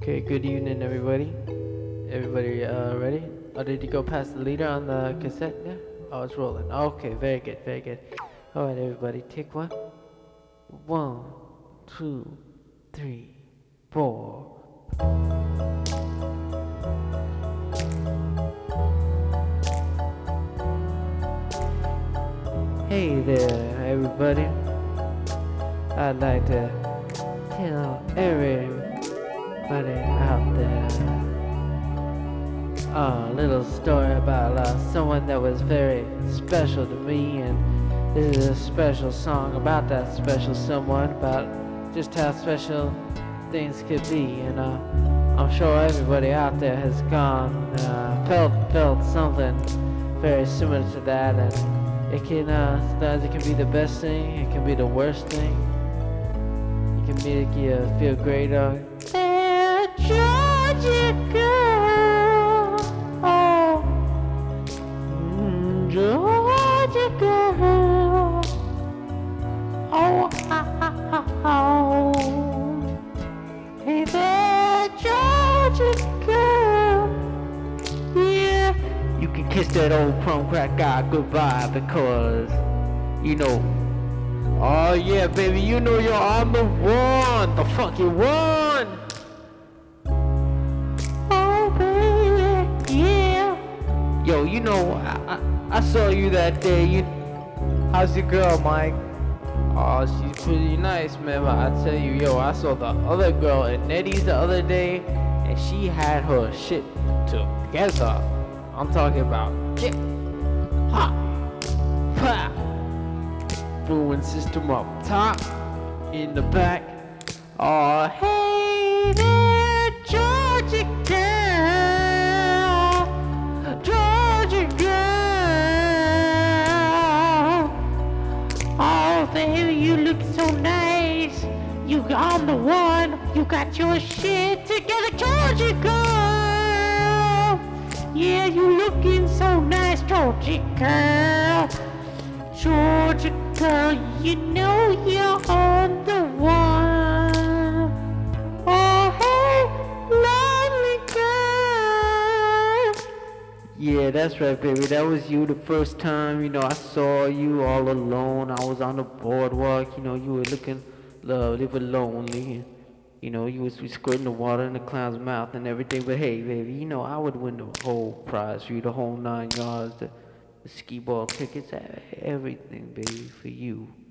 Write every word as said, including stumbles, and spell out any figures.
Okay, good evening, everybody. Everybody, uh, ready? Oh, did you go past the leader on the cassette? Yeah. Oh, it's rolling. Okay, very good, very good. All right, everybody, take one. One, two, three, four. Hey there, everybody. I'd like to tell everybody out there a little story about uh, someone that was very special to me, and this is a special song about that special someone, about just how special things could be. And uh, I'm sure everybody out there has gone, uh, felt felt something very similar to that, and it can uh, sometimes it can be the best thing, it can be the worst thing. It can make you feel great. Uh, "Hey, Georgia girl, oh, mm, Georgia girl, oh, ha, ha, ha, oh. Hey there, Georgia girl, yeah." You can kiss that old prom crack guy goodbye because, you know, oh yeah, baby, you know you're on the one, the fucking one. Oh baby, yeah. Yo, you know, I, I, I saw you that day. You, how's your girl, Mike? Oh, she's pretty nice, man. But I tell you, yo, I saw the other girl at Nettie's the other day, and she had her shit together. I'm talking about kick, ha, pa. Brewing system up top, in the back. Oh, hey there, Georgia girl, Georgia girl. Oh, baby, you look so nice. You on the one, you got your shit together, Georgia girl. Yeah, you looking so nice, Georgia girl. Georgia girl, you know you're on the one. Oh, hey, lovely girl. Yeah, that's right, baby. That was you the first time, you know, I saw you all alone. I was on the boardwalk, you know, you were looking lovely but lonely. You know, you was squirting the water in the clown's mouth and everything. But hey, baby, you know, I would win the whole prize for you, the whole nine yards, the, the skee ball tickets, everything, baby, for you.